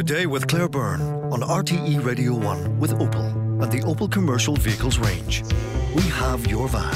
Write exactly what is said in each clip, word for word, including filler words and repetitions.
Today with Claire Byrne on R T E Radio one with Opel and the Opel Commercial Vehicles range. We have your van.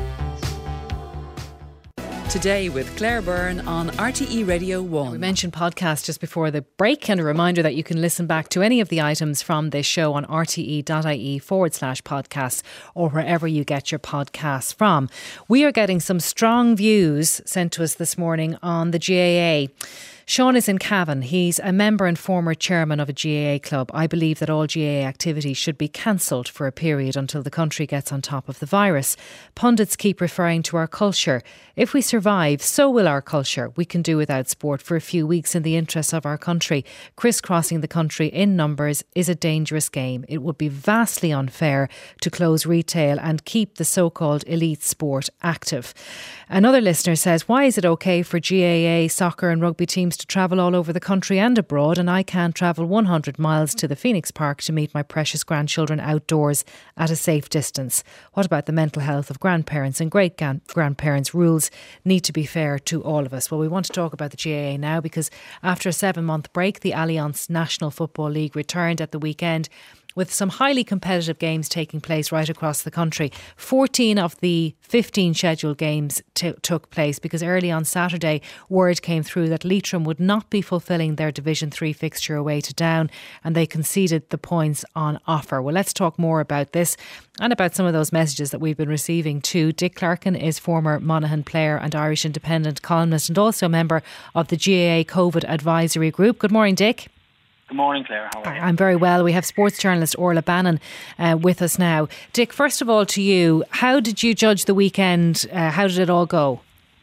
Today with Claire Byrne on R T E Radio one. We mentioned podcast just before the break, and a reminder that you can listen back to any of the items from this show on rte.ie forward slash podcasts or wherever you get your podcasts from. We are getting some strong views sent to us this morning on the G A A. Sean is in Cavan. He's a member and former chairman of a G A A club. I believe that all G A A activities should be cancelled for a period until the country gets on top of the virus. Pundits keep referring to our culture. If we survive, so will our culture. We can do without sport for a few weeks in the interests of our country. Crisscrossing the country in numbers is a dangerous game. It would be vastly unfair to close retail and keep the so-called elite sport active. Another listener says, why is it okay for G A A, soccer and rugby teams to travel all over the country and abroad, and I can't travel one hundred miles to the Phoenix Park to meet my precious grandchildren outdoors at a safe distance? What about the mental health of grandparents and great-grandparents? Rules need to be fair to all of us. Well, we want to talk about the G A A now because after a seven-month break, the Allianz National Football League returned at the weekend with some highly competitive games taking place right across the country. fourteen of the fifteen scheduled games t- took place because early on Saturday, word came through that Leitrim would not be fulfilling their Division three fixture away to Down, and they conceded the points on offer. Well, let's talk more about this and about some of those messages that we've been receiving too. Dick Clarkin is former Monaghan player and Irish Independent columnist and also a member of the G A A COVID Advisory Group. Good morning, Dick. Good morning, Claire. How are you? I'm very well. We have sports journalist Orla Bannon uh, with us now. Dick, first of all to you, how did you judge the weekend? Uh, how did it all go?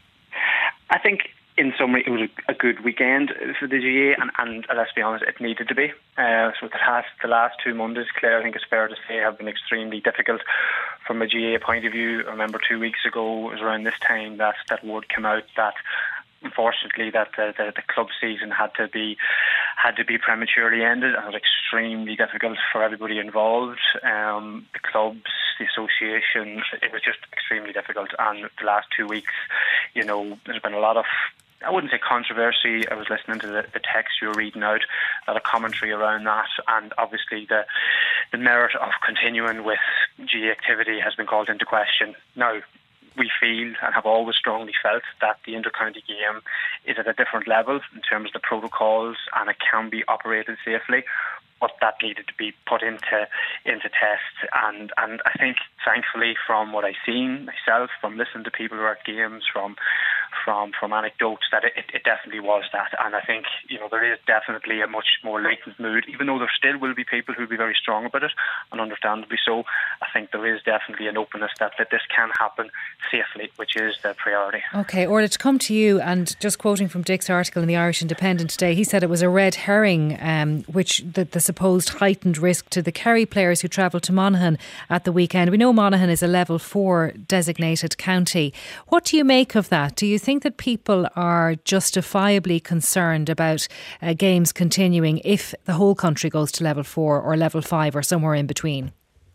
I think in summary it was a, a good weekend for the G A A, and, and uh, let's be honest, it needed to be. Uh, so the last, the last two Mondays, Claire, I think it's fair to say, have been extremely difficult from a G A A point of view. I remember two weeks ago, it was around this time that, that word came out that unfortunately that the, the, the club season had to be had to be prematurely ended, and it was extremely difficult for everybody involved, um, the clubs, the association. It was just extremely difficult, and the last two weeks, you know, there's been a lot of, I wouldn't say controversy. I was listening to the, the text you were reading out, a lot of commentary around that, and obviously the the merit of continuing with G A A activity has been called into question. Now, we feel and have always strongly felt that the inter-county game is at a different level in terms of the protocols, and it can be operated safely, but that needed to be put into into test. And, and I think, thankfully, from what I've seen myself, from listening to people who are at games, from from from anecdotes, that it, it definitely was that. And I think, you know, there is definitely a much more latent mood, even though there still will be people who will be very strong about it, and understandably so. I think there is definitely an openness that, that this can happen safely, which is the priority. OK, Orla, to come to you, and just quoting from Dick's article in the Irish Independent today, he said it was a red herring, um, which the, the supposed heightened risk to the Kerry players who travelled to Monaghan at the weekend. We know Monaghan is a level four designated county. What do you make of that? Do you think that people are justifiably concerned about uh, games continuing if the whole country goes to level four or level five or somewhere in between?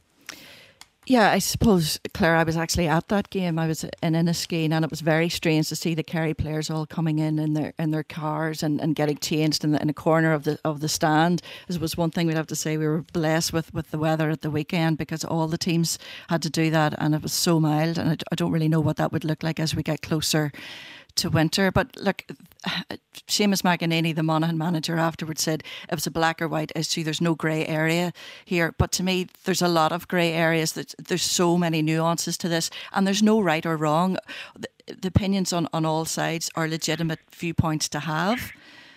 Yeah, I suppose, Claire, I was actually at that game. I was in Inniskeen, and it was very strange to see the Kerry players all coming in in their in their cars and, and getting changed in, the, in a corner of the of the stand. This was one thing we'd have to say. We were blessed with, with the weather at the weekend because all the teams had to do that, and it was so mild. And I, I don't really know what that would look like as we get closer to winter. But look, Seamus McEnany, the Monaghan manager, afterwards said it was a black or white issue. There's no grey area here. But to me, there's a lot of grey areas. That there's so many nuances to this, and there's no right or wrong. The, the opinions on, on all sides are legitimate viewpoints to have.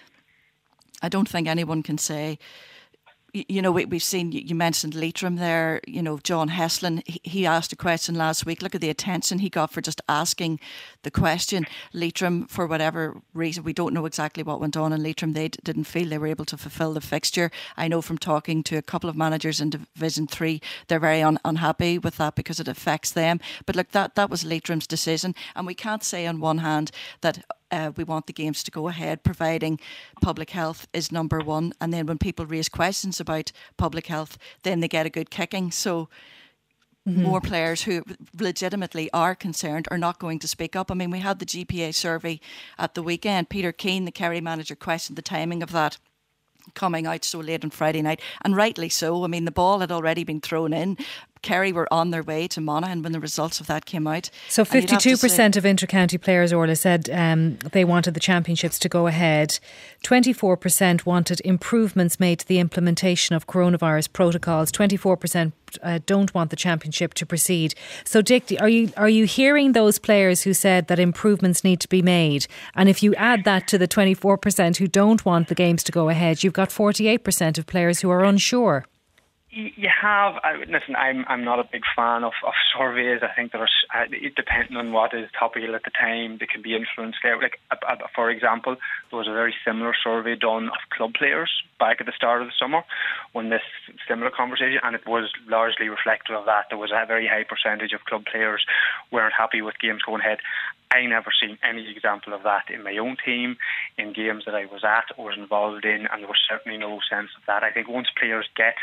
I don't think anyone can say, you know, we, we've seen, you mentioned Leitrim there, you know, John Heslin, he, he asked a question last week. Look at the attention he got for just asking the question. Leitrim, for whatever reason, we don't know exactly what went on in Leitrim. They d- didn't feel they were able to fulfil the fixture. I know from talking to a couple of managers in Division three, they're very un- unhappy with that because it affects them. But look, that, that was Leitrim's decision. And we can't say on one hand that Uh, we want the games to go ahead, providing public health is number one. And then when people raise questions about public health, then they get a good kicking. So mm-hmm. more players who legitimately are concerned are not going to speak up. I mean, we had the G P A survey at the weekend. Peter Keane, the Kerry manager, questioned the timing of that. coming out so late on Friday night, and rightly so. I mean, the ball had already been thrown in. Kerry were on their way to Monaghan when the results of that came out. So fifty-two percent of inter-county players, Orla, said um, they wanted the championships to go ahead. twenty-four percent wanted improvements made to the implementation of coronavirus protocols. twenty-four percent uh, don't want the championship to proceed. So Dick, are you are you hearing those players who said that improvements need to be made? And if you add that to the twenty-four percent who don't want the games to go ahead, you've got forty-eight percent of players who are unsure. You have, I, listen, I'm I'm not a big fan of, of surveys. I think there's, uh, depending on what is topical at the time, there can be influence there. Like, uh, uh, for example, there was a very similar survey done of club players back at the start of the summer when this similar conversation, and it was largely reflective of that. There was a very high percentage of club players weren't happy with games going ahead. I never seen any example of that in my own team, in games that I was at or was involved in, and there was certainly no sense of that. I think once players get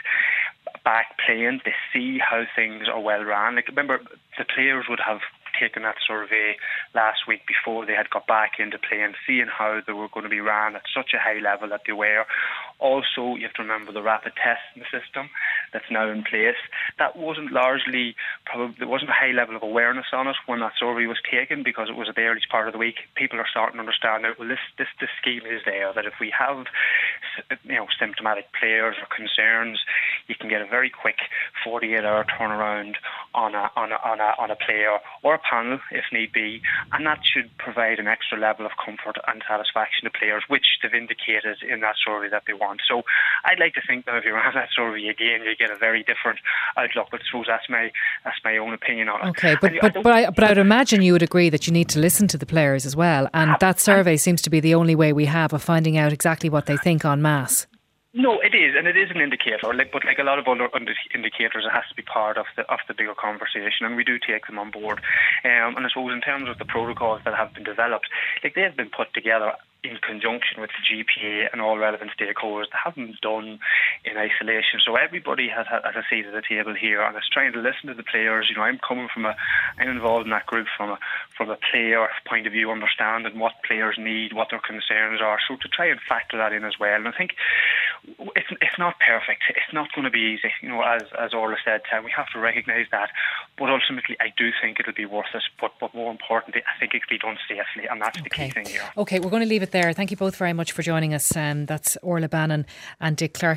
back playing, they see how things are well run. Like, remember, the players would have taken that survey last week before they had got back into playing, seeing how they were going to be ran at such a high level that they were. Also, you have to remember the rapid testing system that's now in place. That wasn't largely, probably, there wasn't a high level of awareness on it when that survey was taken, because it was at the early part of the week. People are starting to understand that, well, this, this, this scheme is there, that if we have, you know, symptomatic players or concerns, you can get a very quick forty-eight hour turnaround on a, on a, on a, on a player or a panel if need be, and that should provide an extra level of comfort and satisfaction to players, which they've indicated in that survey that they want. So I'd like to think that if you run that survey again, you get a very different outlook, but I suppose that's my that's my own opinion on it. Okay, but and, but I but I but I'd imagine you would agree that you need to listen to the players as well, and that survey seems to be the only way we have of finding out exactly what they think en masse. No, it is, and it is an indicator. Like, but like a lot of other indicators, it has to be part of the of the bigger conversation, and we do take them on board. Um, and I suppose in terms of the protocols that have been developed, like they've been put together in conjunction with the G P A and all relevant stakeholders. They haven't been done in isolation. So everybody has, has a seat at the table here, and it's trying to listen to the players. You know, I'm coming from a, I'm involved in that group from a from a player point of view, understanding what players need, what their concerns are. So to try and factor that in as well. And I think it's it's not perfect. It's not going to be easy. You know, as as Orla said, uh, we have to recognise that. But ultimately, I do think it'll be worth it. But but more importantly, I think it can be done safely, and that's okay. the key thing here. Okay, we're going to leave it there. Thank you both very much for joining us. Um, that's Orla Bannon and Dick Clark.